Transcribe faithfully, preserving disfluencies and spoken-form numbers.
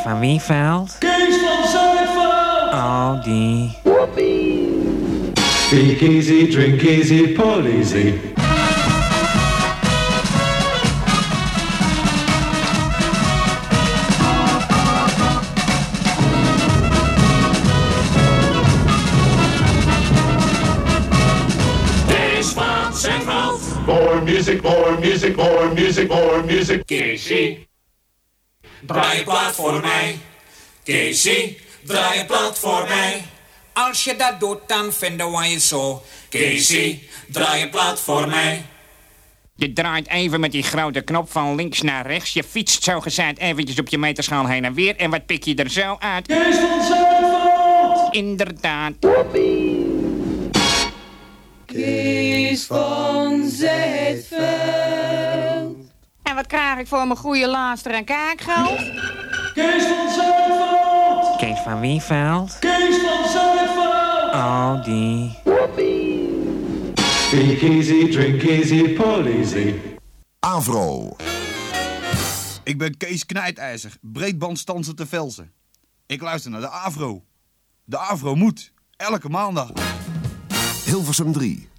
van Wieveld? Kees van Zuidveld! Oh, die. Speak easy, drink easy, pull easy. Kees van Zuidveld. More music, more music, more music, more music. Keesie, draai je plaat voor mij. Keesie, draai je plaat voor mij. Als je dat doet, dan vinden wij je zo. Keesie, draai je plaat voor mij. Je draait even met die grote knop van links naar rechts. Je fietst zo gezegd eventjes op je meterschaal heen en weer. En wat pik je er zo uit? Kees van Zuidveld! Inderdaad. Kees van Zuidveld. En wat krijg ik voor mijn goede luister- en kijkgeld? Kees van Zuidveld! Kees van Wieveld? Kees van Zuidveld! Oh, die. Speak easy, drink easy, pull easy. Avro. Ik ben Kees Knijtijzer, breedbandstanser te Velzen. Ik luister naar de Avro. De Avro moet, elke maandag. Hilversum drie.